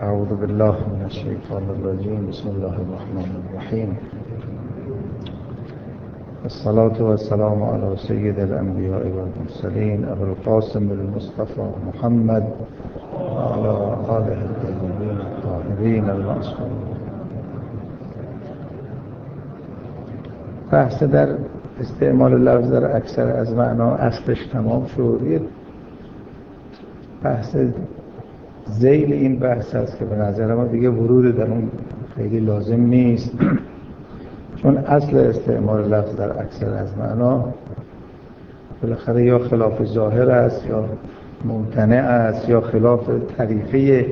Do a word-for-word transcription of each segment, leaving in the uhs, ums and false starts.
اعوذ بالله من الشیطان الرجیم. بسم الله الرحمن الرحیم. الصلاة والسلام على سید الانبیاء والمرسلین ابو القاسم المصطفى محمد وعلى آله الطیبین الطاهرین المعصومین. بحث در استعمال لفظ در اکثر از معنا اصلش تمام شد. یه بحث ذیل این بحث هست که به نظر ما دیگه ورود در اون خیلی لازم نیست، چون اصل استعمال لفظ در اکثر از معنا بالاخره یا خلاف ظاهر است یا ممتنع است یا خلاف طریقه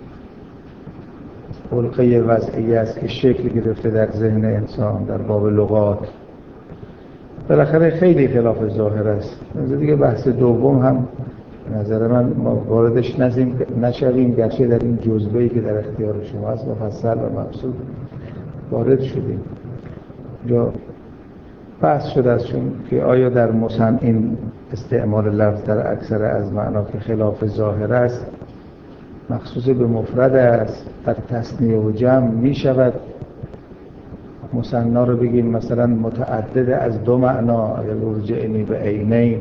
خلقه وضعی است که شکل گرفته در ذهن انسان در باب لغات. بالاخره خیلی خلاف ظاهر است. دیگه بحث دوم هم به نظر من ما واردش نشویم، گرچه در این جزوه‌ای که در اختیار شما است مفصل و مبسوط وارد شدیم. یا بحث شده است چون که آیا در مصنع این استعمال لفظ در اکثر از معنا که خلاف ظاهر است مخصوص به مفرد است، در تثنیه و جمع می شود مثنا رو بگیم مثلا متعدد از دو معنا، اگر ارجعنی به عینین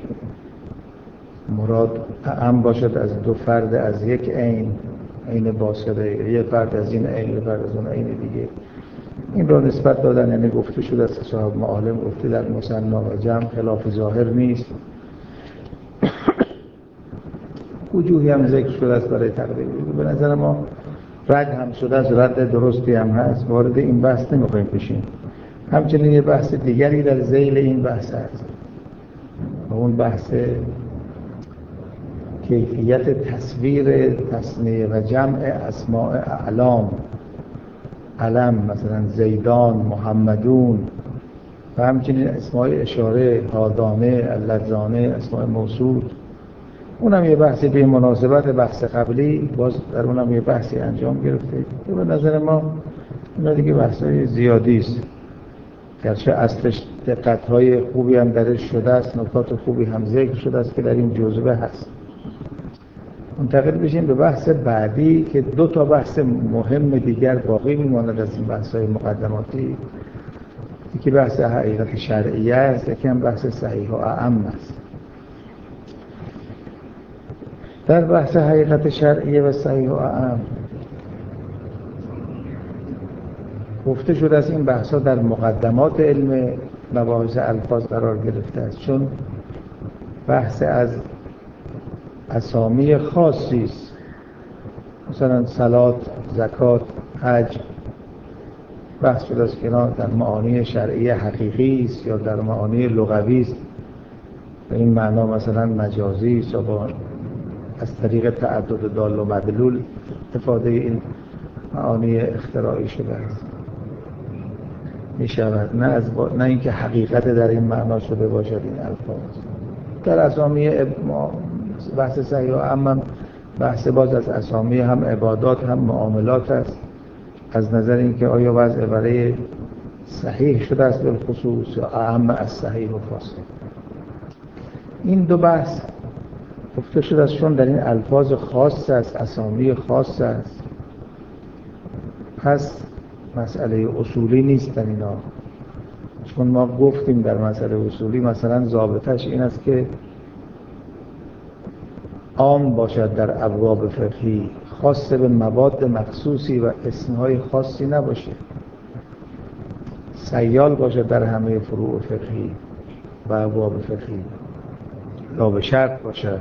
مراد اعم باشد از دو فرد از یک عین، عین باسطه، یک فرد از این عین، یک فرد از اون عین دیگه. این رو نسبت دادن، یعنی گفته شده است صاحب معالم گفته در مثنا و جمع خلاف ظاهر نیست. وجوهی هم ذکر شده است برای تقریب. به نظر ما رد هم شده است، رد درستی هم هست. وارد این بحث نمی‌خوایم بشیم. همچنین یه بحث دیگری در ذیل این بحث هست و اون بحث کیفیت تصویر تثنیه و جمع اسماء اعلام، علم مثلا زیدان، محمدون و همچنین اسماء اشاره، هادانه، اللذانه، اسماء موصول. اونم یه بحثی به مناسبت بحث قبلی باز در اونم یه بحثی انجام گرفته که به نظر ما اونا دیگه بحثای زیادی است، گرچه اصلش دقت‌های خوبی هم درش شده است، نکات خوبی هم ذکر شده است که در این جزوه هست. منتقل بشیم به بحث بعدی که دو تا بحث مهم دیگر باقی میماند از این بحث‌های مقدماتی. یکی بحث حقیقت شرعیه است، یکی هم بحث صحیح و اعم است. در بحث حقیقت شرعیه و صحیح و اعم گفته شده است این بحث‌ها در مقدمات علم مباحث الفاظ قرار گرفته است، چون بحث از اسامی خاصی است، مثلا صلات، زکات، حج. بحث شده است که در معانی شرعی حقیقی است یا در معانی لغوی است. به این معنا مثلا مجازی است یا با از طریق تعدد دال و مدلول استفاده این معانی اختراعی شده است می شود، نه از با... نه اینکه حقیقت در این معنا شده باشد این الفاظ. در اسامی بحث صحیح و اعم بحث باز از اسامی هم عبادات هم معاملات است، از نظر اینکه آیا وضع برای صحیح شده است بالخصوص یا اعم از صحیح و فاسد. این دو بحث گفته شده است چون در این الفاظ خاص است، اسامی خاص است، پس مسئله اصولی نیست در اینا. چون ما گفتیم در مسئله اصولی مثلا ضابطش این است که عام باشد در ابواب فقهی، خاص به مواد مخصوصی و اسمهای خاصی نباشه، سیال باشد در همه فروع فقهی و ابواب فقهی، لا به شرط باشد.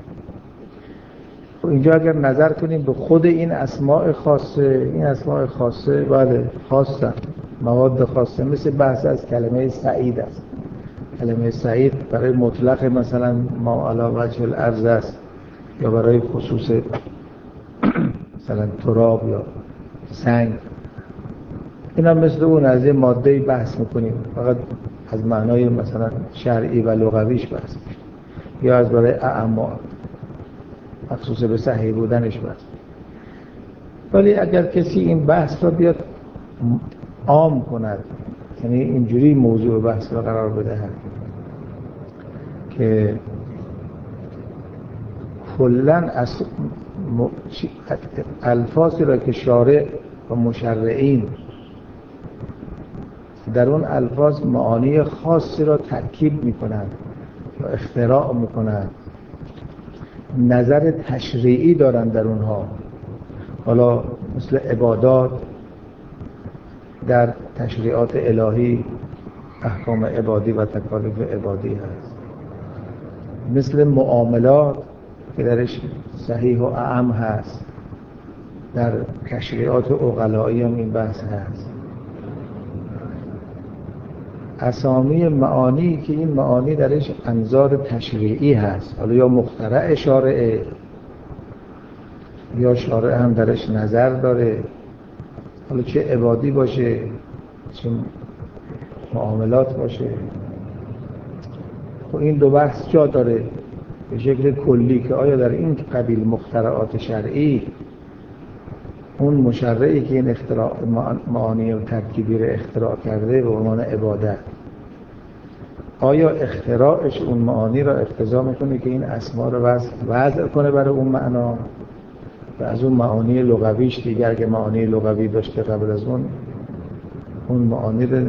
اینجا اگر نظر کنیم به خود این اسماء خاصه، این اسماء خاصه بله خاصه، مواد خاصه، مثل بحث از کلمه سعید است. کلمه سعید برای مطلق مثلا ما علی وجه الارض است یا برای خصوص مثلا تراب یا سنگ. این هم مثل اون از یه ماده بحث میکنیم، فقط از معنای مثلا شرعی و لغویش بحث میکنیم یا از برای اعما مخصوص به صحیح بودنش بحث. ولی اگر کسی این بحث را بیاد عام کند، یعنی اینجوری موضوع بحث را قرار بدهد که کلاً از الفاظی را که شارع و مشرعین در اون الفاظ معانی خاصی را ترکیب میکنند و اختراع میکنند، نظر تشریعی دارند در اونها. حالا مثل عبادات در تشریعات الهی احکام عبادی و تکالیف عبادی هست، مثل معاملات که درش صحیح و اعم هست، در تشریعات عقلایی هم این بحث هست. اسامی معانی که این معانی درش انظار تشریعی هست، حالا یا مخترع شارعه یا شارع هم درش نظر داره، حالا چه عبادی باشه چه معاملات باشه. خب این دو بحث جا داره به شکل کلی که آیا در این قبیل مخترعات شرعی اون مشرعی که این اختراع معانی و ترکیبی رو اختراع کرده به عنوان عبادت، آیا اختراعش اون معانی را اقتضا میکنه که این اسما رو وضع کنه برای اون معنا و از اون معانی لغویش دیگر که معانی لغوی داشته قبل از اون اون معانی رو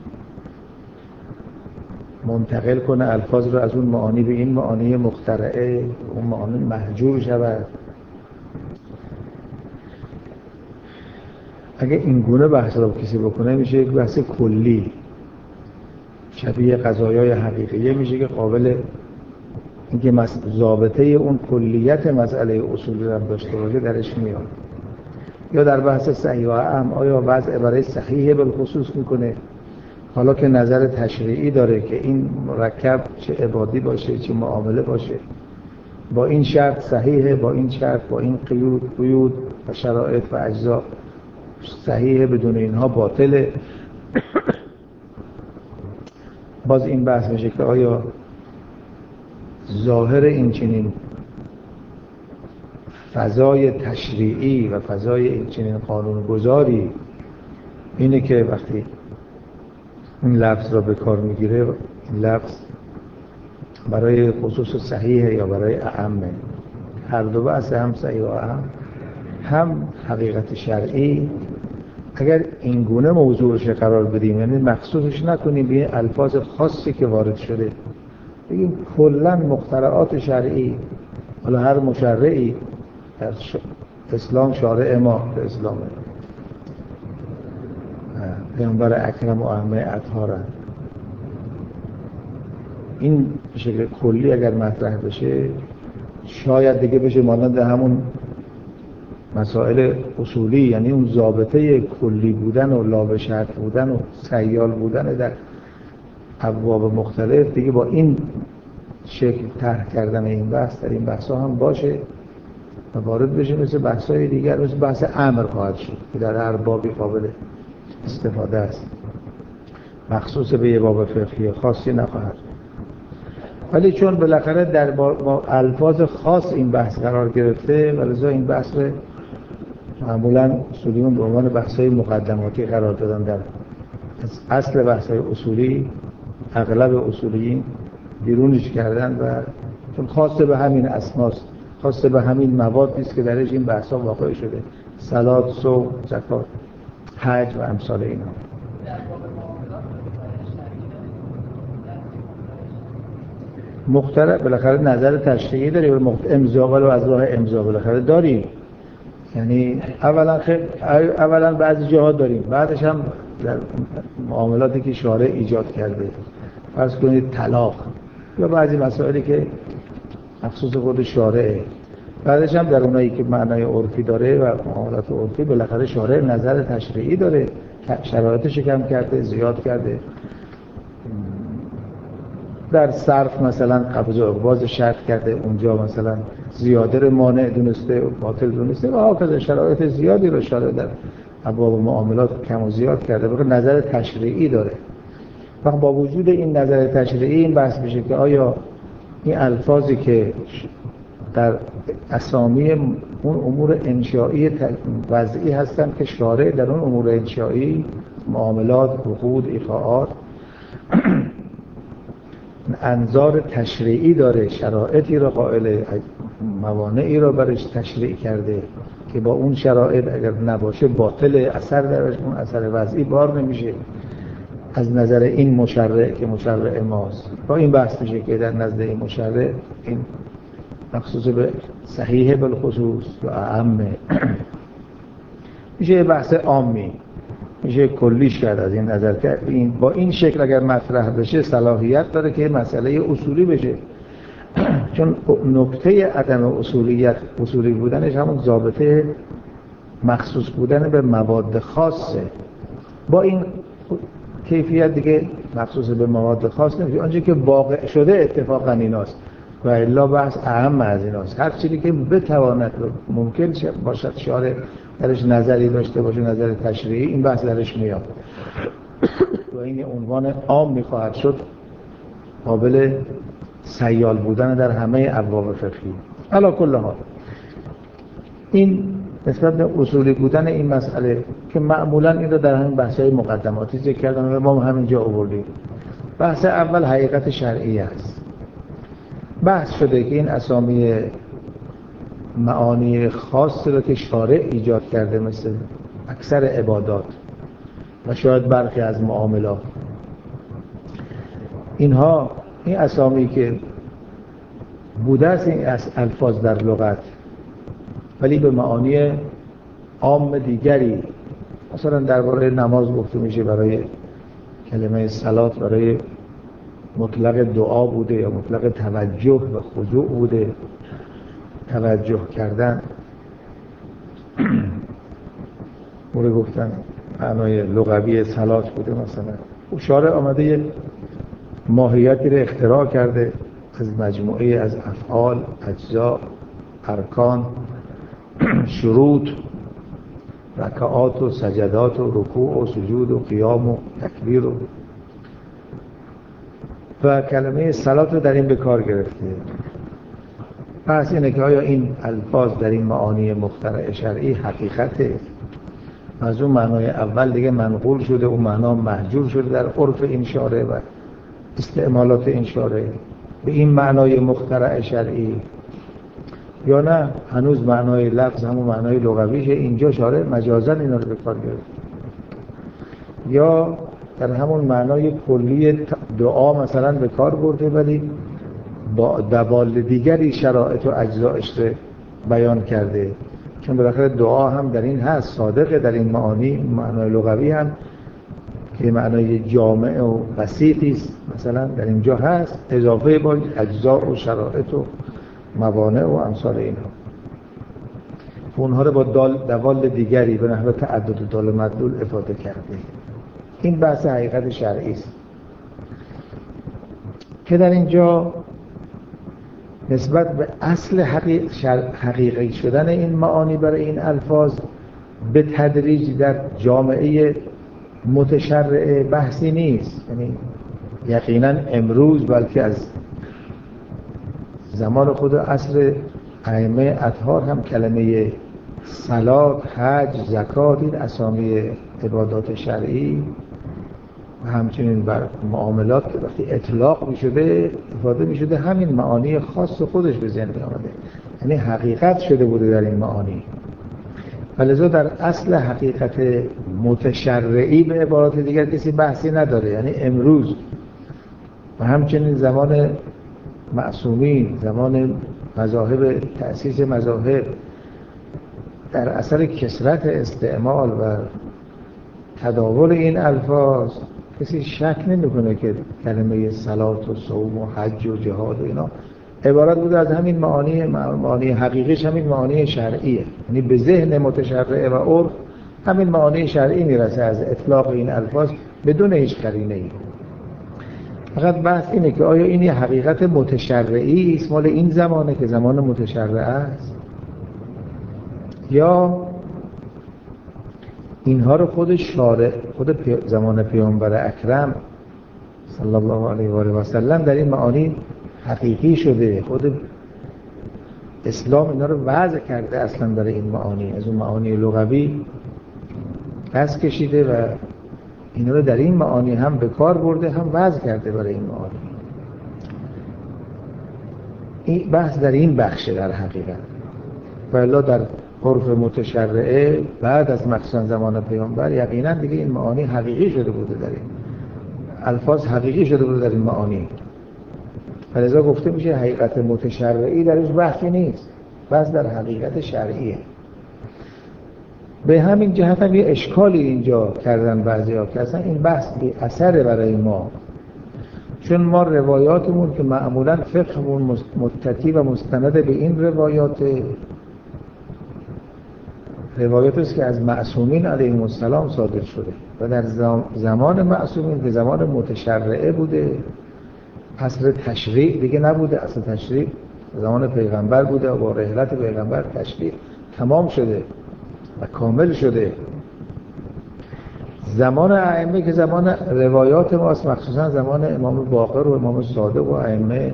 منتقل کنه، الفاظ رو از اون معانی به این معانی مخترعه اون معانی محجور شود. اگه این گونه بحث رو کسی بکنه میشه یک بحث کلی شبیه قضایای حقیقیه، میشه که قابل اینکه ضابطه اون کلیت مسئله اصولی رو داشته باشه درش میاد. یا در بحث صحیح و اعم آیا وضع برای صحیح بالخصوص میکنه، حالا که نظر تشریعی داره که این مرکب چه عبادی باشه چه معامله باشه با این شرط صحیحه، با این شرط با این قیود قیود و شرایط و اجزا صحیحه، بدون اینها باطله. باز این بحث میشه که آیا ظاهر این چنین فضای تشریعی و فضای این چنین قانونگذاری اینه که وقتی این لفظ را به کار میگیره این لفظ برای خصوص صحیحه یا برای اعمه. هر دو بحث هم صحیح و اعم هم حقیقت شرعی اگر این گونه موضوعش قرار بدیم، یعنی مخصوصش نکنیم به الفاظ خاصی که وارد شده، بگیم کلا مخترعات شرعی. حالا هر مشرعی در اسلام شارع ما به اسلامه، پیامبر اکرم و ائمه اطهار، این به شکل کلی اگر مطرح بشه شاید دیگه بشه مانند همون مسائل اصولی، یعنی اون ضابطه کلی بودن و لا به شرط بودن و سیال بودن در ابواب مختلف دیگه با این شکل طرح کردن این بحث در این بحثا هم باشه و وارد بشه، مثل بحثای دیگر مثل بحث امر خواهد شد که در هر بابی قابل استفاده است، مخصوص به یه باب فقهی خاصی نخواهد. ولی چون بالاخره در با الفاظ خاص این بحث قرار گرفته و لذا این بحث رو معمولا اصولیون به عنوان بحث‌های مقدماتی قرار دادن. در اصل بحث‌های اصولی اغلب اصولیین بیرونش کردن و چون خاصه به همین اسماست، خاصه به همین موادی است که درش این بحث‌ها واقع شده، صلات، صوم، زکات، حج و امثال اینا. مختلف بالاخره نظر تشریعی داریم و امضا ولو از راه امضا بالاخره داریم، یعنی اولا خیلی اولا بعضی جاها داریم، بعدش هم در معاملاتی که شارع ایجاد کرده، فرض کنید طلاق یا بعضی مسائلی که مخصوص خود شارعه، بعدش هم در اونایی که معنای عرفی داره و معاملات عرفی بالاخره شارع نظر تشریعی داره، شرایطش کم کرده، زیاد کرده. در صرف مثلا قبض و اقباض شرط کرده، اونجا مثلا زیاده رو مانع دونسته و باطل دونسته و هاکذا شرایط زیادی رو شارع در ابواب معاملات کم و زیاد کرده، بلکه نظر تشریعی داره. وقت با وجود این نظر تشریعی این بحث میشه که آیا این الفاظی که در اسامی اون امور انشایی وضعی هستن که شارع در اون امور انشایی معاملات، عقود، ایقاعات انظار تشریعی داره، شرایطی را قائل موانعی را برش تشریع کرده که با اون شرایط اگر نباشه باطل، اثر درش اون اثر وضعی بار نمیشه از نظر این مشرع که مشرع ماست. با این بحث میشه که در نزد این مشرع این مخصوص به صحیح بالخصوص و اعم میشه بحث عامی، میشه کلیش کرد از این نظر که این با این شکل اگر مطرح بشه صلاحیت داره که مسئله اصولی بشه. چون نکته عدم اصولیت اصولی بودنش همون ضابطه مخصوص بودن به مواد خاصه. با این کیفیت دیگه مخصوص به مواد خاص نمیشه. آنچه که واقع شده اتفاقا ایناست و الا بحث اهم از ایناست. هر چیزی که بتواند ممکن باشد شارع درش نظری داشته باشه، نظر تشریعی، این بحث درش میاد و این عنوان عام میخواهد شد قابل سیال بودن در همه ابواب فقهی. علی کل حال این نسبت به اصولی بودن این مسئله که معمولا این رو در همین بحث‌های مقدماتی ذکر کردم و ما همینجا آوردیم. بحث اول حقیقت شرعی است. بحث شده که این اسامی معانی خاصی رو که شارع ایجاد کرده مثل اکثر عبادات و شاید برخی از معاملات، اینها این اسامی که بوده است این الفاظ در لغت ولی به معانی عام دیگری، مثلا درباره نماز گفته میشه برای کلمه صلات برای مطلق دعا بوده یا مطلق توجه و خضوع بوده، توجه کردن موره گفتن معنای لغوی صلات بوده. مثلا شارع آمده یک ماهیتی رو اختراع کرده از مجموعه از افعال، اجزا، ارکان، شروط، رکعات و سجدات و رکوع و سجود و قیام و تکبیر و و کلمه صلات رو در این به کار گرفته. پس اینه که آیا این الفاظ در این معانی مخترع شرعی حقیقته؟ از اون معنای اول دیگه منقول شده، اون معنا محجور شده در عرف این شارع و استعمالات این شارع به این معنای مخترع شرعی، یا نه هنوز معنای لفظ همون معنای لغویشه، اینجا شارع مجازاً اینا رو به کار گرفته، یا در همون معنای کلی دعا مثلا به کار برده ولی با دوال دیگری شرایط و اجزایش رو بیان کرده. چون بالاخره دعا هم در این هست، صادقه در این معانی، معنای لغوی هم که معنای جامع و بسیطی است مثلا در اینجا هست، اضافه با اجزا و شرایط و موانع و امثال اینها، اونها رو با دال دوال دیگری به نحو تعدد دال مدلول افاده کرده. این بحث حقیقت شرعی است که در اینجا نسبت به اصل حقیق حقیقی شدن این معانی برای این الفاظ به تدریج در جامعه متشرع بحثی نیست. یعنی یقینا امروز بلکه از زمان خود عصر ائمه اطهار هم کلمه صلات، حج، زکات، این اسامی عبادات شرعی و همچنین بر معاملات که وقتی اطلاق می شده استفاده می شده همین معانی خاص خودش به ذهن می آمده، یعنی حقیقت شده بوده در این معانی. ولذا در اصل حقیقت متشرعی به عبارات دیگر کسی بحثی نداره. یعنی امروز و همچنین زمان معصومین، زمان مذاهب تأسیس مذاهب، در اثر کثرت استعمال و تداول این الفاظ کسی شک نمی‌کنه که کلمه صلات و صوم و حج و جهاد و اینا عبارت بوده از همین معانی، معانی حقیقیش همین معانی شرعیه. یعنی به ذهن متشرع و عرف همین معانی شرعی میرسه از اطلاق این الفاظ بدون هیچ قرینه‌ای. فقط بحث اینه که آیا این حقیقت متشرعی است مال این زمانه که زمان متشرع است، یا اینها رو خود شارع، خود زمان پیامبر اکرم صلی الله علیه و آله و سلم در این معانی حقیقی شده، خود اسلام اینا رو وضع کرده اصلا در این معانی، از اون معانی لغوی پس کشیده و اینا رو در این معانی هم به کار برده هم وضع کرده برای این معانی. این بحث در این بخشه در حقیقت. ولی در عرف متشرعه بعد از مخصوصا زمان پیامبر یقینا دیگه این معانی حقیقی شده بوده، در این الفاظ حقیقی شده بوده در این معانی. فلذا گفته میشه حقیقت متشرعی درش بحثی نیست، بحث در حقیقت شرعیه. به همین جهت هم یه اشکالی اینجا کردن بعضی‌ها که اصلا این بحث بی اثره برای ما، چون ما روایاتمون که معمولا فقهمون متکی و مستند به این روایات روایات است که از معصومین علیهم السلام صادر شده و در زمان معصومین که زمان متشرعه بوده، عصر تشریع دیگه نبوده. عصر تشریع زمان پیغمبر بوده و با رحلت پیغمبر تشریع تمام شده و کامل شده. زمان ائمه که زمان روایات ماست، مخصوصا زمان امام باقر و امام صادق و ائمه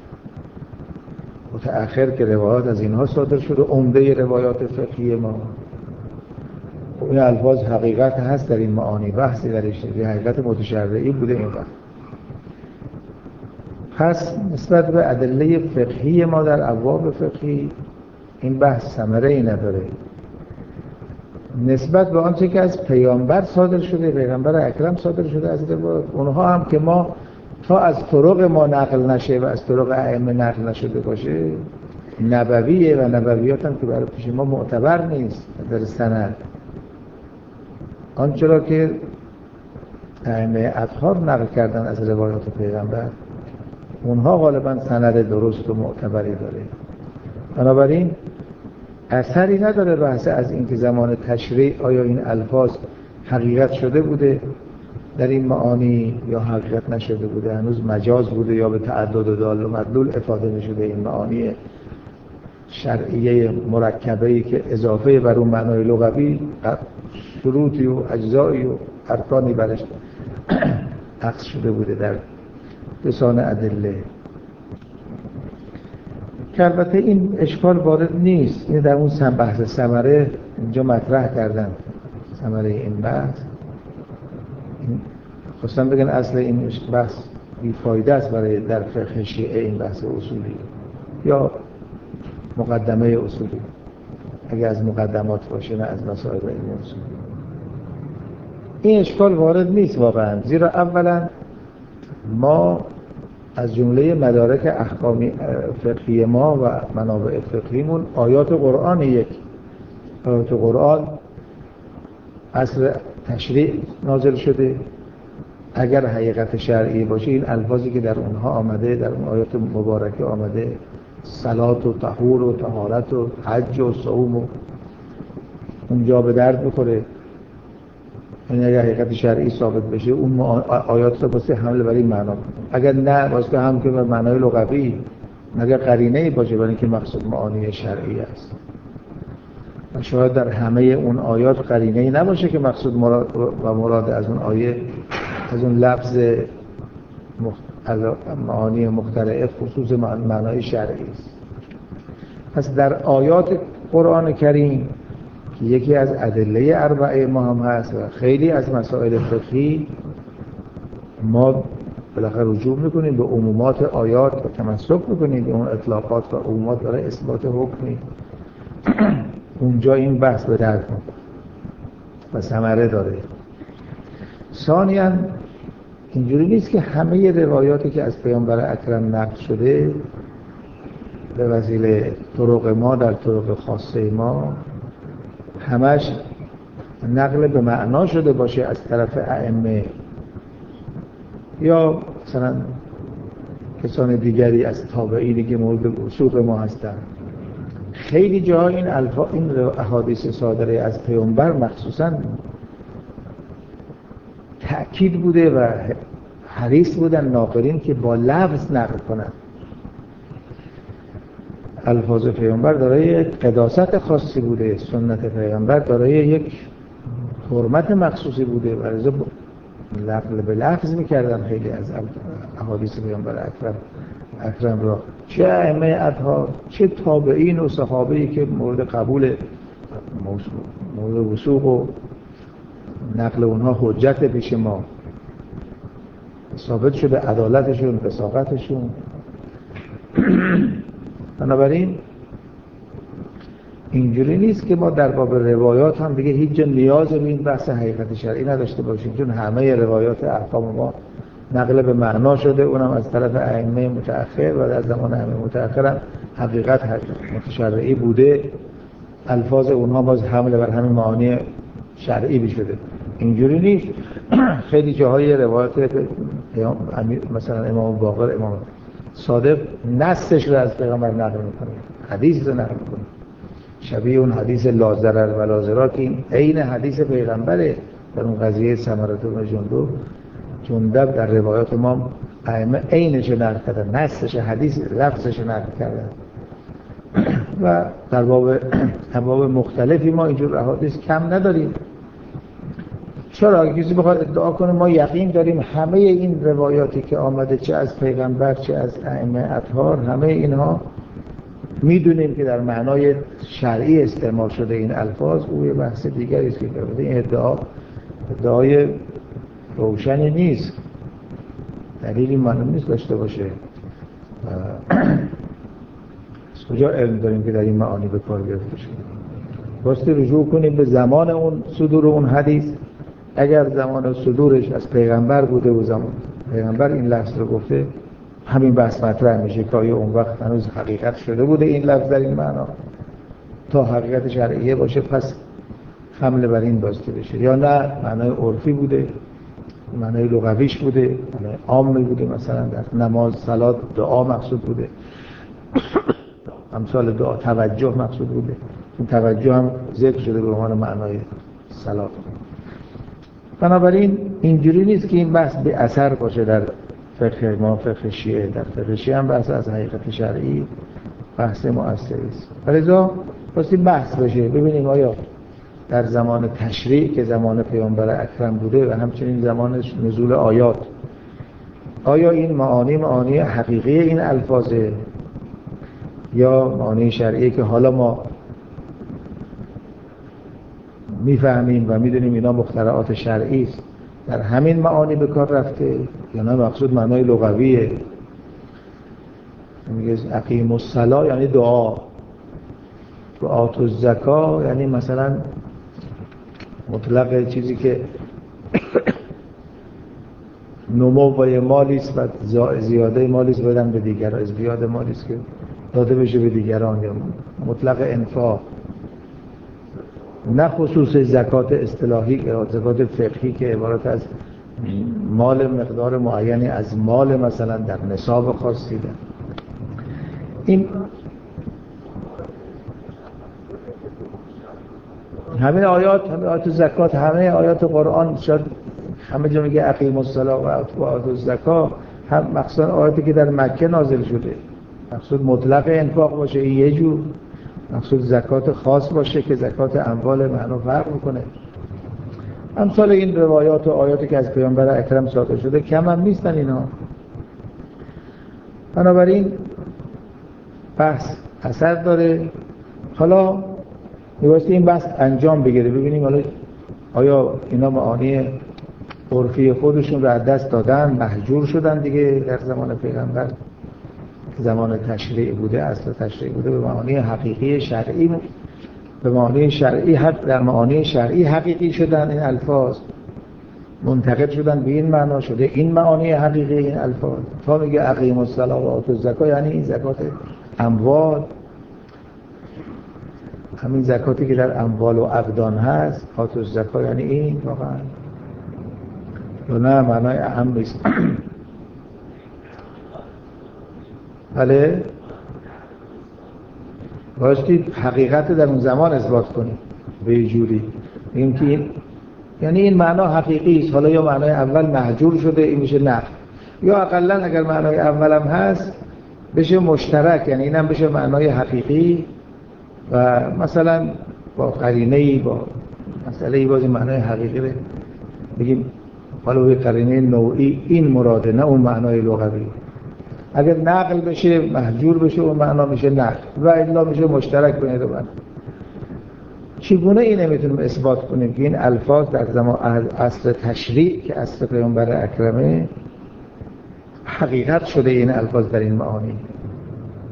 متأخر که روایات از اینها صادر شده، عمده روایات فقهی ما. این الفاظ حقیقت هست در این معانی، بحثی درش نیست، حقیقت متشرعی بوده این وقت. پس نسبت به ادله فقهی ما در ابواب فقهی این بحث ثمره‌ای نداره. نسبت به آنچه که از پیامبر صادر شده، پیغمبر اکرم صادر شده از روایات، اونها هم که ما تا از طرق ما نقل نشه و از طرق ائمه نقل نشده باشه نبویه و نبویات هم که برای پیش ما معتبر نیست در سند. آنچه را که ائمه اطهار نقل کردن از روایات پیغمبر اونها غالبا سند درست و معتبری داره. بنابراین اثری نداره بحث از اینکه زمان تشریع آیا این الفاظ حقیقت شده بوده در این معانی یا حقیقت نشده بوده، هنوز مجاز بوده یا به تعدد و دال و مدلول افاده نشده. این معانی شرعیه مرکبه‌ای که اضافه بر اون معنای لغوی شروطی و اجزایی و ارکانی برش عکس شده بوده در لسان ادله. که البته این اشکال وارد نیست، این در اون بحث ثمره اینجا مطرح کردن. ثمره این بحث خواستم بگن اصل این بحث بیفایده است برای در فقه شیعه، این بحث اصولی یا مقدمه اصولی، اگه از مقدمات باشه نه از مسائل علمی اصولی. این اشکال وارد نیست واقعا، زیرا اولا ما از جمله مدارک احکامی فقهی ما و منابع فقهیمون آیات قرآن، یک آیات قرآن اصل تشریع نازل شده. اگر حقیقت شرعی باشه این الفاظی که در اونها آمده، در اون آیات مبارکه آمده، صلات و طهور و طهارت و حج و صوم و اونجا به درد میخوره. یعنی اگر حقیقت شرعی ثابت بشه اون آیات رو واسه حمل بر این معنا، اگر نه واسه هم که به معنای لغوی، اگر قرینه‌ای باشه برای اینکه مقصود معانی شرعی است. و شاید در همه اون آیات قرینه‌ای نباشه که مقصود مراد و مراد از اون آیه از اون لفظ از معانی مختلف خصوص معنای شرعی است. پس در آیات قرآن کریم که یکی از ادله اربعه ما هم هست و خیلی از مسائل فقهی، ما بالاخره رجوع میکنیم به عمومات آیات و تمسک میکنیم به اون اطلاقات و عمومات برای اثبات حکمی. اونجا این بحث به درد می‌خوره و ثمره داره. ثانیاً اینجوری نیست که همه روایاتی که از پیامبر اکرم نقل شده به وسیله طرق ما در طرق خاصه ما همش نقل به معنا شده باشه از طرف ائمه یا مثلا کسان دیگری از تابعینی که مورد وثوق ما هستند. خیلی جاها این الفاظ این احادیث صادره از پیامبر مخصوصاً تأکید بوده و حریص بودن ناقلین که با لفظ نقل کنن. الفاظ پیامبر دارای قداست خاصی بوده، سنت پیامبر دارای یک حرمت مخصوصی بوده و لذا نقل به لفظ میکردن خیلی از احادیث پیامبر اکرم اکرم را، چه ائمه اطهار چه تابعین و صحابه‌ای که مورد قبول مورد وثوق و نقل اونها حجت پیش ما ثابت شده، عدالتشون، وثاقتشون. بنابراین اینجوری نیست که ما در باب روایات هم دیگه هیچ جا نیاز به این بحث حقیقت شرعی نداشته باشیم، چون همه روایات احکام ما نقل به معنا شده، اونم از طرف ائمه متأخر و در زمان ائمه متأخر هم حقیقت متشرعی بوده، الفاظ اونها باز حمل بر همین معانی شرعی بشده. اینجوری نیست. خیلی جاهای روایات مثلا امام باقر، امام صادق نصش رو از پیغمبر نقل میکنه، حدیث رو نقل میکنه، شبیه اون حدیث لا ضرر ولا ضرار که این عین حدیث پیغمبره. در اون قضیه ثمرة بن جندب جندب در روایات ما ائمه عینش رو نقل کردن، نصش حدیث لفظش رو نقل کردن. و در باب ابواب مختلفی ما اینجور احادیث کم نداریم. چرا اگه کسی بخواد ادعا کنه ما یقین داریم همه این روایاتی که آمده چه از پیغمبر چه از ائمه اطهار، همه اینها میدونیم که در معنای شرعی استعمال شده این الفاظ، او یه بحث دیگری است که کرده. این ادعا ادعای روشنی نیست، دلیلی معلوم نیست داشته باشه. از کجا علم داریم که در این معانی به کار گرفته شده؟ باستی رجوع کنیم به زمان اون صدور اون حدیث. اگر زمان صدورش از پیغمبر بوده و زمان پیغمبر این لفظ رو گفته، همین بحث مطرح میشه که آیا اون وقت هنوز حقیقت شده بوده این لفظ در این معنا تا حقیقت شرعیه باشه، پس حمله بر این باسته بشه، یا نه معنای عرفی بوده، معنای لغویش بوده، معنای عامی بوده، مثلا در نماز صلات دعا مقصود بوده، امثال دعا توجه مقصود بوده. این توجه هم ذکر شده به عنوان معنای صلات. بنابراین اینجوری نیست که این بحث به اثر باشه در فقه ما، فقه شیعه. در فقه شیعه هم بحث از حقیقت شرعی بحث مؤثری است. لذا واسه بحث بشه ببینیم آیا در زمان تشریع که زمان پیامبر اکرم بوده و همچنین زمان نزول آیات، آیا این معانی معانی حقیقی این الفاظه یا معانی شرعی که حالا ما میفهمیم و میدونیم اینا مخترعات شرعی است، در همین معانی به کار رفته یا نه مقصود معنای لغویه؟ میگه اقیم الصلاة یعنی دعا، و آتوا الزکاة یعنی مثلا مطلق چیزی که نمو با مالی است و زیاده مالی است بدن به دیگران، زیاده مالی است که داده بشه به دیگران، یا مطلق انفاق، نه خصوص زکات اصطلاحی که زکات فقهی که عبارت از مال مقدار معینی از مال مثلا در نصاب خاصی ده. این همه آیات، همه آیات زکات، همه آیات قرآن، شاید همه جا میگه اقیم الصلاة و آتوا الزکاة، هم مخصوصا آیاتی که در مکه نازل شده، مقصود مطلق انفاق باشه این یه جور، مقصود زکات خاص باشه که زکات اموال معنا فرق میکنه. امثال این روایات و آیاتی که از پیامبر اکرم صادر شده کم هم نیستن اینا. بنابراین بحث اثر داره. حالا میبایستی این بحث انجام بگیره، ببینیم حالا آیا اینا معانی عرفی خودشون رو از دست دادن، محجور شدن دیگه در زمان پیغمبر، زمان تشریع بوده، اصل تشریع بوده، به معانی حقیقی شرعی، به معانی شرعی حق در معانی شرعی حقیقی شدن این الفاظ، منتقد شدن به این معنا شده این معانی حقیقی این الفاظ. تا میگه اقیم الصلاة و آتوا الزکاة یعنی این زکات اموال، همین زکاتی که در اموال و ابدان هست. آتوا الزکاة یعنی این واقعا، و نه معنای اهم نیست. بله بایستی حقیقت در اون زمان اثبات کنیم به یه جوری، این که این یعنی این معنا حقیقی است، حالا یا معنای اول محجور شده این میشه نه، یا اقلا اگر معنای اولم هست بشه مشترک، یعنی اینم بشه معنای حقیقی و مثلا با قرینه‌ای با مسئله‌ای باز معنای حقیقی رو بگیم حالا به قرینه نوعی این مراده، نه اون معنای لغوی. اگر نقل بشه محجور بشه اون معنا میشه نقل و الا میشه مشترک بین دو معنا. چگونه اینه میتونیم اثبات کنیم که این الفاظ در زمان اصل تشریع که اصل پیامبر اکرمه حقیقت شده این الفاظ در این معانی؟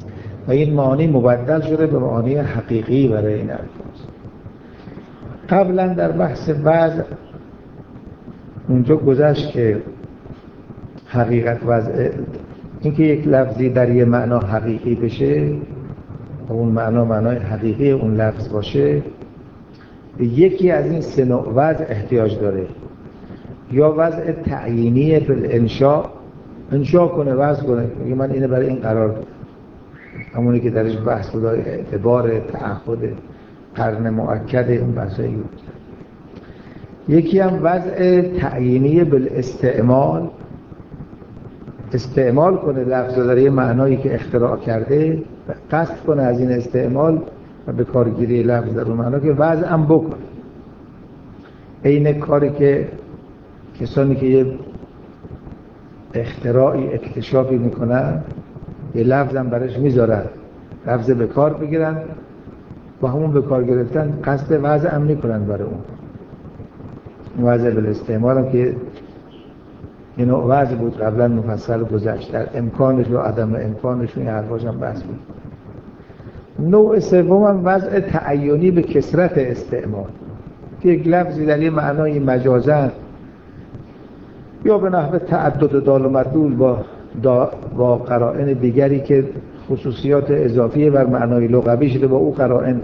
و این معانی مبدل شده به معانی حقیقی برای این الفاظ. قبلا در بحث وضع اونجا گذشت که حقیقت وضع، اینکه یک لفظی در یه معنا حقیقی بشه و اون معنا معنای حقیقی اون لفظ باشه، یکی از این سه نوع وضع احتیاج داره. یا وضع تعیینی بالانشاء، انشاء کنه، وضع کنه، میگه من اینه برای این قرار دادم، همونی که درش بحث بود، اعتبار، تعهد، قرن مؤکد، اون بحثایی بود. یکی هم وضع تعیینی بالاستعمال، استعمال کنه لفظ در یه معنایی که اختراع کرده، قصد کنه از این استعمال و به کارگیری لفظ در اون معنا که وضع هم بکنه. این کاری که کسانی که یه اختراعی اکتشافی میکنن یه لفظ هم برش میذارن، لفظ به کار بگیرن و همون به کار گرفتن قصد وضع هم میکنن برای اون. وضع بالاستعمال هم که این نوع وضع بود قبلا مفصل گذشت، در امکانش و عدم امکانش این حرفاش هم بحث بود. نوع سوم هم وضع تعیینی به کثرت استعمال، که یک لفظی در یه معنای مجازن یا به نحو تعدد دال و مدلول با با قرائن دیگری که خصوصیات اضافی بر معنای لغوی شده، با او قرائن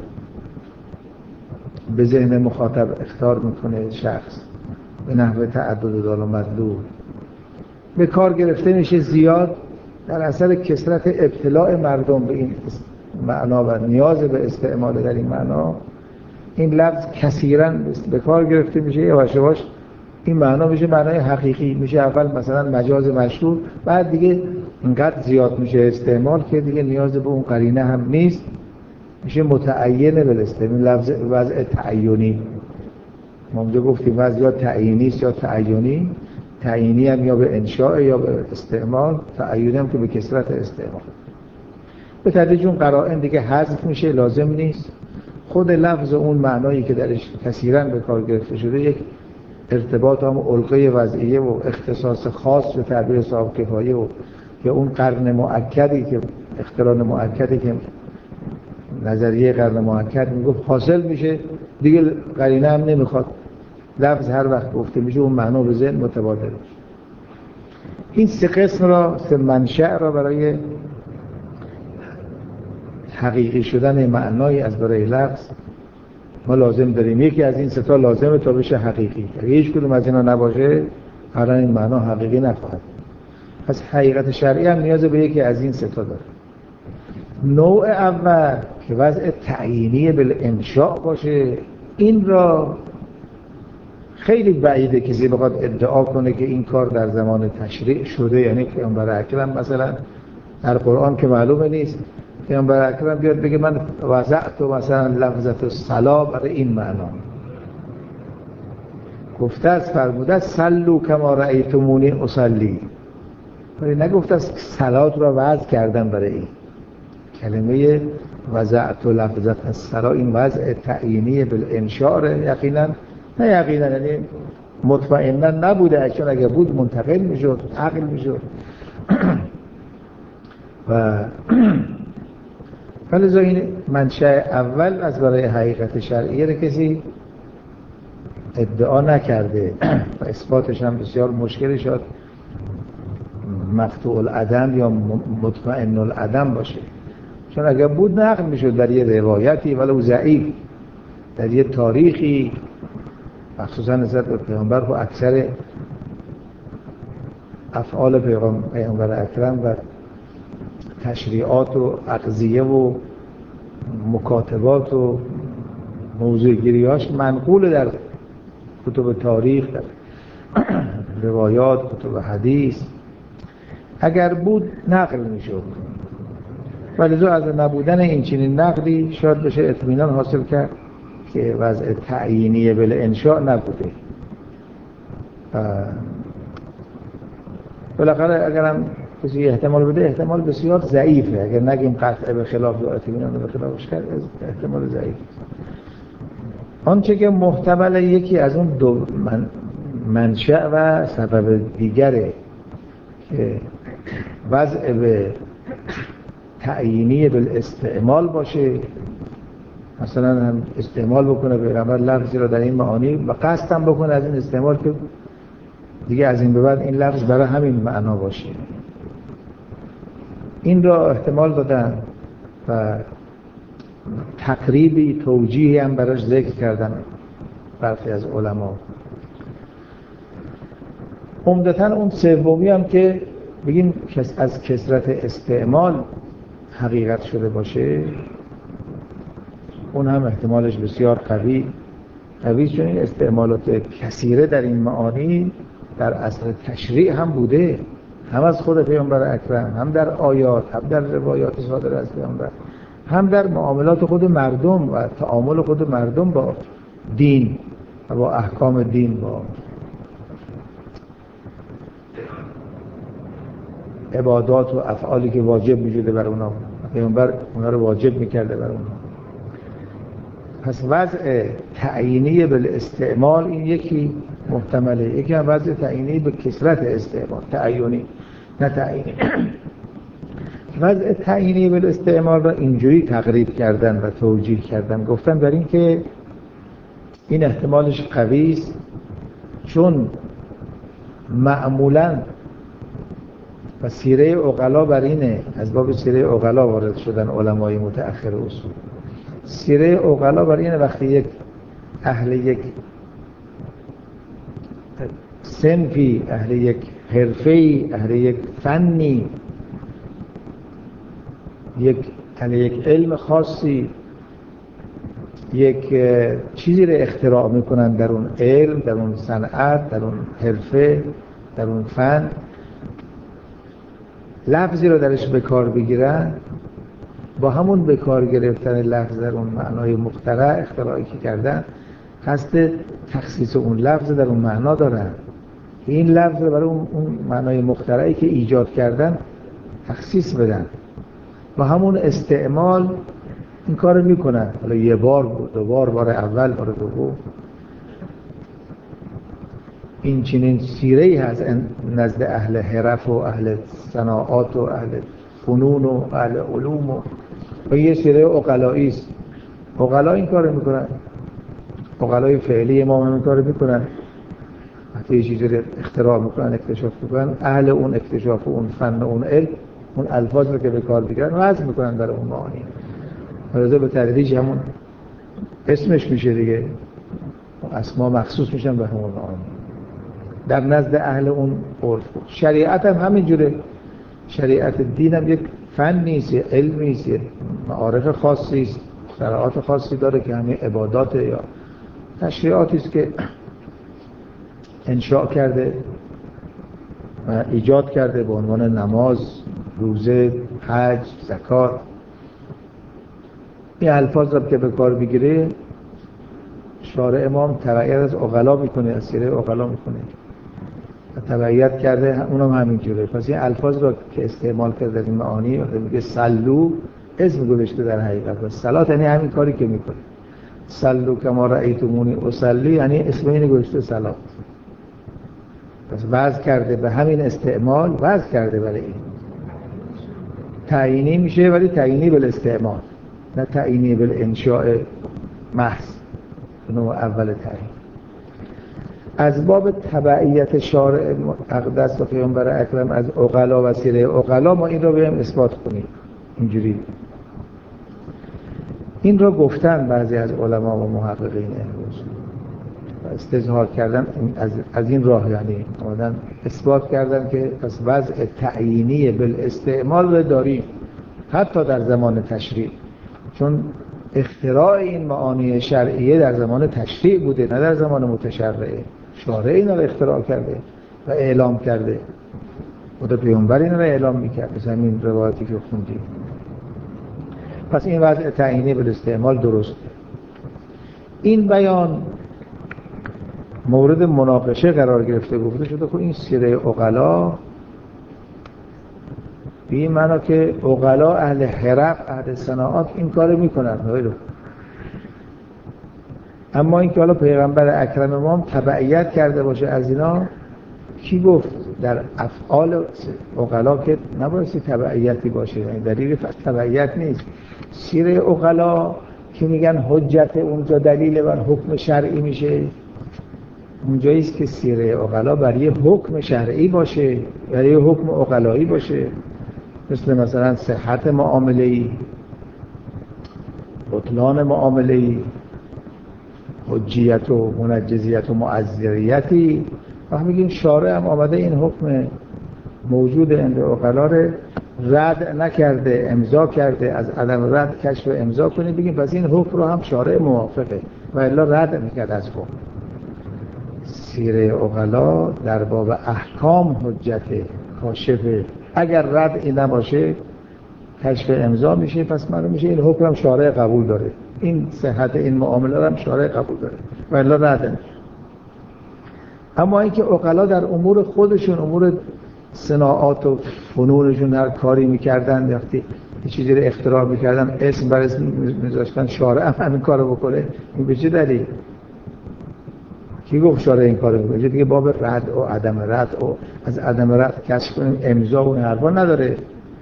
به ذهن مخاطب اختار میکنه شخص، به نحو تعدد دال و مدلول به کار گرفته میشه زیاد در اثر کثرت ابتلاع مردم به این معنا و نیاز به استعمال در این معنا. این لفظ کثیراً به کار گرفته میشه، یواش یواش این معنا میشه معنای حقیقی، میشه اول مثلا مجاز مشهور، بعد دیگه اینقدر زیاد میشه استعمال که دیگه نیاز به اون قرینه هم نیست، میشه متعین بالاستعمال، لفظ وضع تعیینی. ما اونجا گفتیم وضع یا تعیینی است یا تعیینی. تعیینی هم یا به انشاء یا به استعمال، تعیینی هم که به کثرت استعمال. به تدریج اون قرائن دیگه حذف میشه، لازم نیست. خود لفظ اون معنایی که درش کثیراً به کار گرفته شده یک ارتباط هم علقه وضعیه و اختصاص خاص به تعبیر صاحب کفایه و یا اون قرن مؤکدی که اختران مؤکدی که نظریه قرن مؤکد میگفت حاصل میشه، دیگه قرینه هم نمیخواد، لفظ هر وقت گفته میشه اون معنا به ذهن متبادل میشه. این سه قسم را، سه منشأ را برای حقیقی شدن معنایی از برای لفظ ما لازم داریم. یکی از این سه تا لازمه تا بشه حقیقی. اگه هیچ کدوم از اینا نباشه قرار این معنا حقیقی نخواهد. پس حقیقت شرعی هم نیاز به یکی از این سه تا داره. نوع اول که وضع تعیینی بالانشاء باشه، این را خیلی بعیده کسی بخواد ادعا کنه که این کار در زمان تشریع شده، یعنی پیامبر اکرم مثلا در قرآن که معلومه نیست، پیامبر اکرم بیاد بگه من وضعت مثلا لفظت الصلا برای این معنا گفته است، فرموده است صلوا کما رأیتمونی اصلی، ولی نگفته است صلات را وضع کردم برای این. کلمه وضعت لفظت الصلا این وضع تعیینی بالانشاء یقینا نه یقینا یعنی مطمئنا نبوده، چون اگه بود منتقل میشد، عقل میشد و ولی این منشأ اول از برای حقیقت شرعیه را کسی ادعا نکرده و اثباتش هم بسیار مشکل شد، مقطوع العدم یا مطمئن العدم باشه، چون اگر بود نقل میشد در یه روایتی ولو ضعیف، در یه تاریخی، مخصوصا نسبت به پیامبر و اکثر افعال پیامبر اکرم و تشریعات و اقضیه و مکاتبات و موضوع گیریاش منقول در کتب تاریخ، در روایات، کتب حدیث، اگر بود نقل میشد. ولی از نبودن این چنین نقلی شاید بشه اطمینان حاصل کرد که وضع تعیینی بالانشاء نبوده. بالاخره اگرم کسی احتمال بده، احتمال بسیار ضعیفه، اگر نگیم قطع به خلاف یا اطمینان به خلافش کرد، احتمال ضعیف. آنچه که محتمل یکی از اون دو من منشأ و سبب دیگره که وضع به تعیینی بالاستعمال باشه، مثلا هم استعمال بکنه پیغمبر لفظی رو در این معانی و قصد هم بکنه از این استعمال که دیگه از این به بعد این لفظ برای همین معنا باشه. این را احتمال دادن و تقریبی توجیهی هم براش ذکر کردن برخی از علما. عمدتاً اون سومی هم که بگیم از کثرت استعمال حقیقت شده باشه، اون هم احتمالش بسیار قوی قوی چون این استعمالات کثیره در این معانی در اصل تشریع هم بوده، هم از خود پیامبر اکرم، هم در آیات، هم در روایات صادره از پیامبر، هم در معاملات خود مردم و تعامل خود مردم با دین و با احکام دین، با عبادات و افعالی که واجب می‌شده بر اونها، پیامبر اونها رو واجب می‌کرده بر اونها. پس وضع تعیینی بالاستعمال این یکی محتمله، یکی هم وضع تعیینی به کثرت استعمال، تعیینی نه تعیینی. وضع تعیینی بالاستعمال را اینجوری تقریب کردن و توجیه کردن، گفتن بر این که این احتمالش قوی است چون معمولاً و سیره عقلا بر اینه، از باب سیره عقلا وارد شدن علمای متأخر اصول. سیره عقلا بر اینه وقتی یک اهل یک صنفی، اهل یک حرفه‌ای، اهل یک فنی، یک اهل یک علم خاصی یک چیزی رو اختراع میکنن در اون علم، در اون صنعت، در اون حرفه، در اون فن، لفظی رو درش به کار بگیرن، با همون به کار گرفتن لفظ در اون معنای مخترع اختراعی که کردن قصد تخصیص اون لفظ در اون معنا دارن. این لفظ رو برای اون معنای مخترعی که ایجاد کردن تخصیص بدن، با همون استعمال این کار میکنن. حالا یه بار، دو بار، بار اول، بار دوم. این چنین سیره‌ای هست نزد اهل حرف و اهل صناعات و اهل فنون و اهل علوم و, و یه سیره عقلایی است. عقلا این کارو میکنن، عقلای فعلی ما هم این کارو میکنن، وقتی یه چیزی رو اختراع میکنن، اکتشاف میکنن، اهل اون اکتشاف و اون فن و اون علم اون الفاظ رو که به کار بگیرن وضع میکنن در اون معانی. حالا به تدریج همون اسمش میشه دیگه، اسما مخصوص میشن به همون معانی در نزد اهل اون عرف. شریعت هم همینجوره. شریعت دین هم یک فن نیست، یک علم نیست، یک معارف خاصی است، شرایط خاصی داره که همین عبادات یا تشریعاتی است که انشاء کرده و ایجاد کرده به عنوان نماز، روزه، حج، زکات. این الفاظ رو که به کار بگیره شارع امام تبعیت از عقلا میکنه، از سیره عقلا میکنه و تبعیت کرده اونم همینجوره. پس این الفاظ رو که استعمال کرده در این معانی وقتی میگه صلو اسم گذاشته در حقیقت و صلات یعنی همین کاری که میکنه. صلو کما رأیتمونی اصلی یعنی اسم این گذاشته صلات. پس وضع کرده به همین استعمال، وضع کرده برای این تعیینی میشه، ولی تعیینی بالاستعمال نه تعیینی بالانشاء محض. نوع اول تعیین از باب تبعیت شارع اقدس و پیامبر اکرم از عقلا و سیره عقلا ما این رو بهم اثبات کنیم. اینجوری این رو گفتن بعضی از علما و محققین امروز استظهار کردن از, از این راه، یعنی آمدن اثبات کردن که پس وضع تعیینی بالاستعمال رو داریم حتی در زمان تشریع، چون اختراع این معانی شرعیه در زمان تشریع بوده نه در زمان متشرعه. شارع این رو اختراع کرده و اعلام کرده، خود پیامبر این رو اعلام میکرد، مثل این روایتی که خوندیم. پس این وضع تعیینی بالاستعمال درسته. این بیان مورد مناقشه قرار گرفته، گفته شده که این سیره عقلا به این معنا که عقلا اهل حرف، اهل صناعات این کارو میکنن، اما این که حالا پیغمبر اکرم ما تبعیت کرده باشه از اینا، کی گفت در افعال عقلا که نبایستی تبعیتی باشه؟ یعنی دلیل تبعیت نیست. سیره عقلا که میگن حجت اونجا دلیل بر حکم شرعی میشه، اونجایی است که سیره عقلا برای حکم شرعی باشه، برای حکم عقلایی باشه، مثل مثلا صحت معامله‌ای، بطلان معامله‌ای، حجیت و منجزیت و معذریتی. وقتی میگیم شارع هم آمده این حکم موجود عند عقلا رو رد نکرده، امضا کرده، از عدم رد کشف و امضا کنید، بگیم پس این حکم رو هم شارع موافقه و الا رد میکرد از حکم. سیره عقلا در باب احکام حجت کاشفه، اگر رد این نباشه کشف امضا میشه، پس معلوم میشه این حکم هم شارع قبول داره، این صحت این معامله هم شارع قبول داره و الا رد نمیشه. اما اینکه عقلا در امور خودشون، امور صناعات و فنونشون هر کاری میکردن، وقتی یه چیزی رو اختراع میکردن اسم بر اسم میذاشتن، شارع هم همین کارو بکنه، این به چه دلیل؟ کی گفت شارع این کارو میکنه؟ دیگه باب رد و عدم رد و از عدم رد کشف کنیم امضا و این حرفا نداره.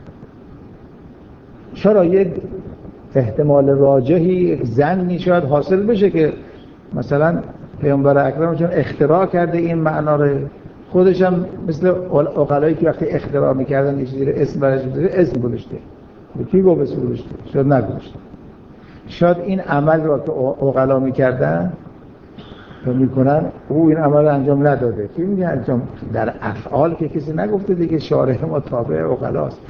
چرا یک احتمال راجحی ظنی شاید حاصل بشه که مثلا پیامبر اکرم چون اختراع کرده این معنا رو، خودش هم مثل عقلایی که وقتی اختراع میکردن یه چیزی رو اسم برش می‌ذاره اسم گذاشته. کی گفت اسم گذاشته؟ شاید نگذاشته. شاید این عمل رو که عقلا میکردن و میکنن او این عمل رو انجام نداده. کی میگه انجام؟ در افعال که کسی نگفته دیگه، شارع ما تابع عقلاست.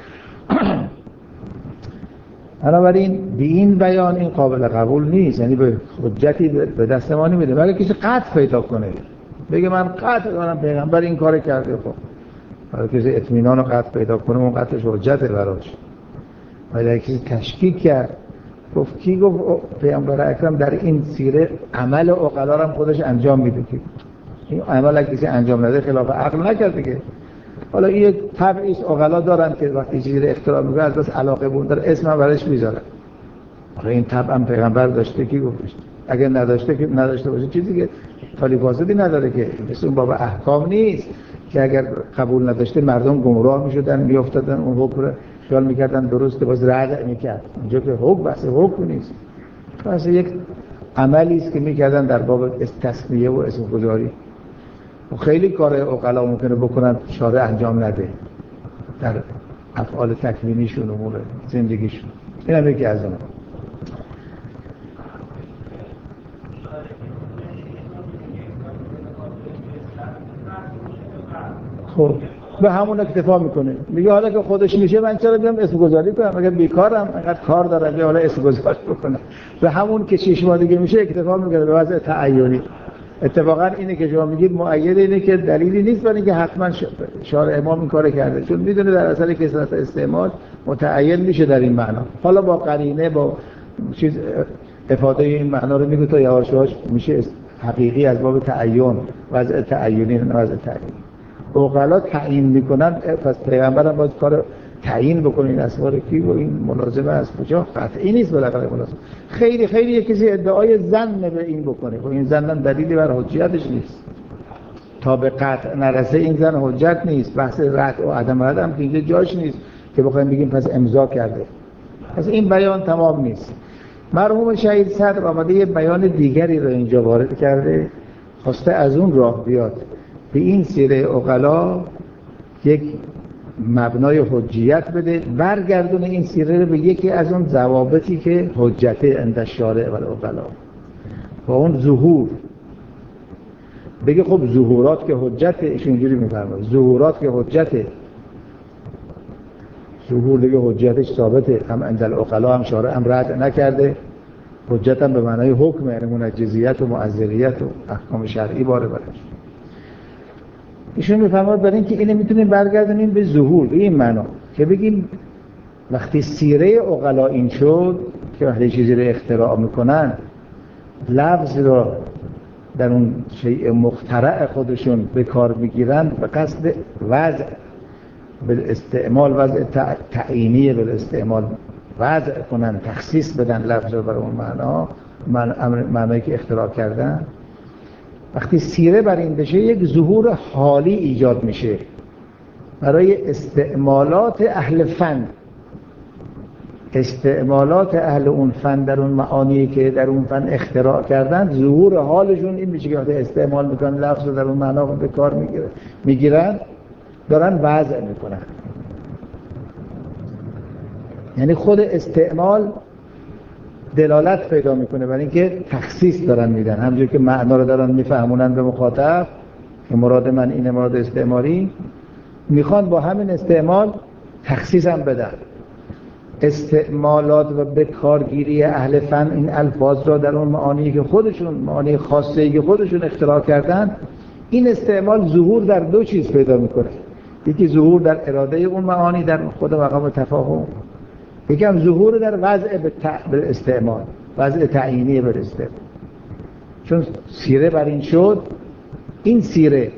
بنابراین به این بیان این قابل قبول نیست، یعنی به حجتی به دست ما نمیده. مگر کسی قطع پیدا کنه بگه من قطع دارم پیغمبر این کار کرده، خب برای کسی اطمینان و قطع پیدا کنه اون قطعش حجته براش. ولی کسی تشکیک کرد، گفت کی گفت پیامبر اکرم در این سیره عمل عقلا رو هم خودش انجام میده؟ که این عمل کسی انجام نده خلاف عقل نکرده که. حالا این یک طبعی است، عقلا دارن که وقتی چیزی رو اختراع میکنن از بس علاقه بوندن اسم هم برش میذارن. آخه این طبع هم پیغمبر داشته، کی گفتش؟ اگر نداشته که نداشته باشه چیزی که خالی فاسدی نداره که، مثل اون باب احکام نیست که اگر قبول نداشته مردم گمراه میشدن میافتادن اون حکم رو خیال میکردن درسته باز رد میکرد. اونجا که حکم بحث حکم نیست، بحث یک عملی است که میکردن در باب تسمیه و اسم گذاری. و خیلی کار عقلا ممکنه بکنن شارع انجام نده در افعال تکوینیشون، امور زندگیشون. این هم یکی از اون. خب به همون اکتفا میکنه، میگه حالا که خودش میشه من چرا بیام اسم گذاری کنم؟ اگر بیکارم انقدر کار دارم بیا حالا اسم گذاری بکنم. به همون که شش ماه دیگه میشه اکتفا میکنه به وضع تعیینی. اتفاقا اینه که شما میگید مؤید، اینه که دلیلی نیست برای اینکه حتما شارع امام این کارو کرده، چون میدونه در اثر کثرت استعمال متعین میشه در این معنا. حالا با قرینه با چیز افاده این معنا رو میگه تا یواش یواش میشه حقیقی از باب تعین، وضع تعیینی نه وضع تعیین. عقلا تعیین میکنن، پس پیغمبرم باید کار تعیین بکنه این اسوار کی و این ملازمه از کجا؟ قطعی نیست بالاخره ملازمه. خیلی خیلی یک کسی ادعای ظن به این بکنه و این ظن دلیلی بر حجیتش نیست. تا به قطع نرسه این ظن حجت نیست. بحث رد و عدم رد هم اینجا جاش نیست که بخوایم بگیم پس امضا کرده. پس این بیان تمام نیست. مرحوم شهید صدر آمده یه بیان دیگری رو اینجا وارد کرده، خواسته از اون راه بیاد به این سیره عقلا یک مبنای حجیت بده، برگردونه این سیره رو به یکی از اون ضوابطی که حجته عند الشارع و العقلا و اون ظهور. بگه خب ظهورات که حجته، ایشون اینجوری میفرماید ظهورات که حجته، ظهور دیگه حجتش ثابته، هم عند العقلا هم شارع هم رد نکرده، حجت هم به معنای حکم، یعنی منجزیت و معذریت و احکام شرعی باره برش. ایشون میفرماید برای اینکه اینو میتونیم برگردونیم به ظهور، به این معنا که بگیم وقتی سیره عقلا این شد که وقتی چیزی رو اختراع میکنن لفظ رو در اون شیء مخترع خودشون به کار میگیرن به قصد وضع به استعمال، وضع تعیینی به استعمال وضع کنن، تخصیص بدن لفظ رو برای اون معنا، معنایی که اختراع کردن. وقتی سیره بر این بشه یک ظهور حالی ایجاد میشه برای استعمالات اهل فن، استعمالات اهل اون فن در اون معانی که در اون فن اختراع کردن. ظهور حالشون این میشه که استعمال میکنن لفظ رو در اون معنا به کار میگیرن، دارن وضع میکنن. یعنی خود استعمال دلالت پیدا میکنه برای اینکه تخصیص دارن میدن، همونجور که معنا رو دارن میفهمونن به مخاطب که مراد من اینه، مراد استعمالی، میخوان با همین استعمال تخصیص هم بدن. استعمالات و به کارگیری اهل فن این الفاظ را در اون معانی که خودشون، معانی خاصی که خودشون اختراع کردن، این استعمال ظهور در دو چیز پیدا میکنه. یکی ظهور در اراده اون معانی در خود مقام تفاهم، یکی هم ظهور در وضع به استعمال، وضع تعیینی به استعمال. چون سیره بر این شد، این سیره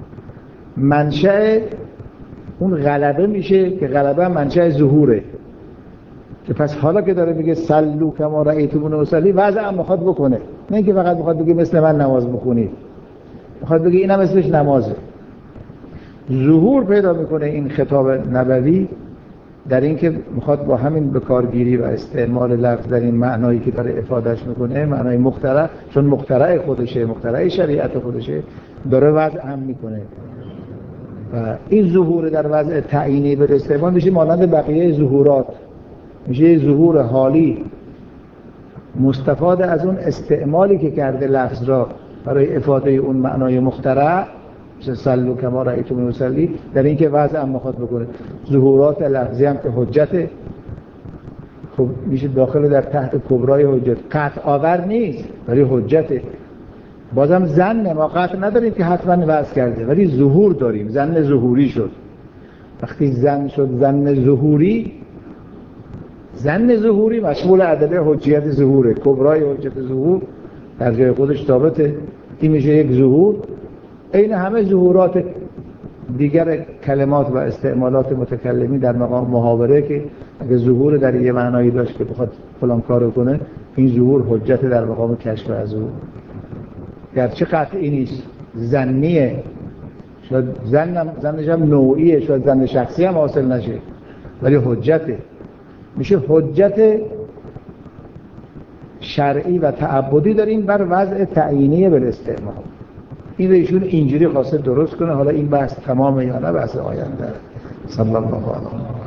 منشأ اون غلبه میشه که غلبه منشأ ظهوره، که پس حالا که داره میگه صلوا کما رأیتمونی اصلی، وضع هم میخواد بکنه، نه اینکه فقط میخواد بگه مثل من نماز بخونید، میخواد بگه اینم اسمش نمازه. ظهور پیدا میکنه این خطاب نبوی در این که میخواد با همین بکارگیری و استعمال لفظ در این معنایی که داره افادهش میکنه، معنای مخترع، چون مخترع خودشه، مخترع شریعت خودشه، داره وضع هم میکنه. و این ظهور در وضع تعیینی به استعمال میشه مانند بقیه ظهورات، میشه ظهور حالی مستفاد از اون استعمالی که کرده لفظ را برای افاده اون معنای مخترع، مثل صلوا کما رأیتمونی اصلی، در این که وضع هم میخواد بکنه. ظهورات لفظی هم که حجته، خب میشه داخل در تحت کبرای حجت، قطع آور نیست ولی حجته. بازم زن، ما قطع نداریم که حتما وضع کرده، ولی ظهور داریم، زن ظهوری شد. وقتی زن شد زن ظهوری، زن ظهوری مشمول عدد حجیت ظهوره، کبرای حجت ظهور در جای خودش ثابته، این میشه یک ظهور. این همه ظهورات دیگر کلمات و استعمالات متکلمی در مقام محاوره که اگه ظهور در یه معنایی داشت که بخواد فلان کارو کنه، این ظهور حجت در مقام کشف از ظهور، گرچه قطعی نیست، زنیه، شاید زنم زنش هم نوعیه، شاید زن شخصی هم حاصل نشه، ولی حجته. میشه حجت شرعی و تعبدی داریم بر وضع تعیینی به استعمال. این رو ایشون اینجوری خواسته درست کنه. حالا این بحث تمامه یا نه، بحث آینده. صلی الله علیه و